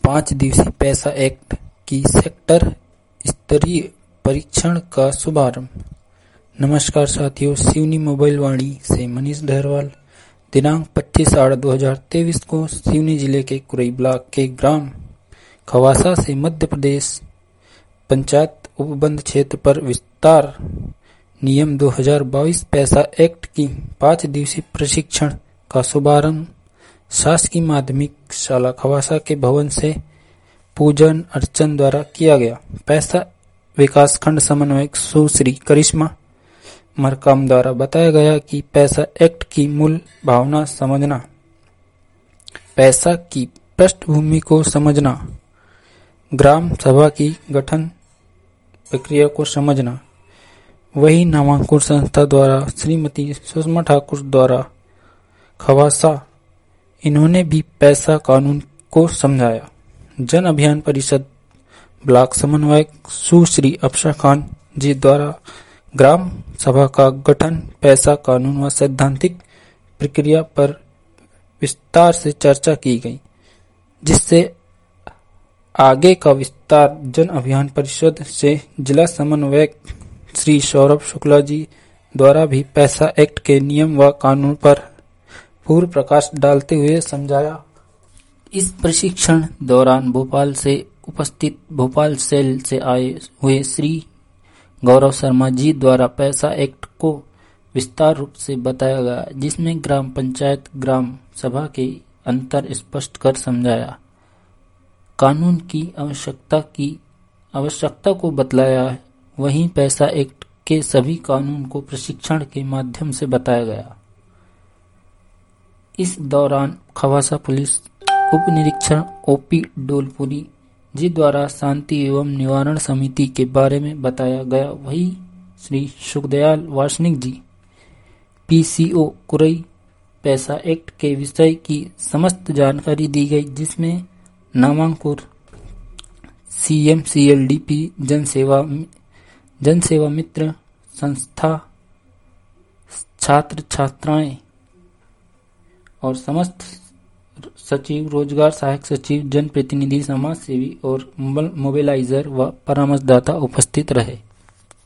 5 दिवसीय पैसा एक्ट की सेक्टर स्तरीय परीक्षण का शुभारंभ। नमस्कार साथियों, सिवनी मोबाइल वाणी से मनीष धरवाल। दिनांक 25/8/2023 को सिवनी जिले के कुरई ब्लॉक के ग्राम खवासा से मध्य प्रदेश पंचायत उपबंध क्षेत्र पर विस्तार नियम 2022 पैसा एक्ट की 5 दिवसीय प्रशिक्षण का शुभारंभ शासकीय माध्यमिक शाला खवासा के भवन से पूजन अर्चन द्वारा किया गया। पैसा विकास खंड समन्वयक सुश्री करिश्मा मरकाम द्वारा बताया गया कि पैसा एक्ट की मूल भावना समझना, पैसा की पृष्ठभूमि को समझना, ग्राम सभा की गठन प्रक्रिया को समझना, वही नामांकन संस्था द्वारा श्रीमती सुषमा ठाकुर द्वारा खवासा, इन्होंने भी पैसा कानून को समझाया। जन अभियान परिषद ब्लॉक समन्वयक सुश्री अफसा खान जी द्वारा ग्राम सभा का गठन, पैसा कानून व सैद्धांतिक प्रक्रिया पर विस्तार से चर्चा की गई, जिससे आगे का विस्तार जन अभियान परिषद से जिला समन्वयक श्री सौरभ शुक्ला जी द्वारा भी पैसा एक्ट के नियम व कानून पर पूर्ण प्रकाश डालते हुए समझाया। इस प्रशिक्षण दौरान भोपाल सेल से आए हुए श्री गौरव शर्मा जी द्वारा पैसा एक्ट को विस्तार रूप से बताया गया, जिसमें ग्राम पंचायत ग्राम सभा के अंतर स्पष्ट कर समझाया, कानून की आवश्यकता को बतलाया। वहीं पैसा एक्ट के सभी कानून को प्रशिक्षण के माध्यम से बताया गया। इस दौरान खवासा पुलिस उप निरीक्षक ओपी डोलपुरी जी द्वारा शांति एवं निवारण समिति के बारे में बताया गया। वही Shri Sukhdayal Vasnik ji PCO Kurai PESA act के विषय की समस्त जानकारी दी गई, जिसमें नामांकुर CMCLDP जनसेवा मित्र संस्था, छात्र छात्राएं और समस्त सचिव, रोजगार सहायक सचिव, जनप्रतिनिधि, समाज सेवी और मोबिलाइजर व परामर्शदाता उपस्थित रहे।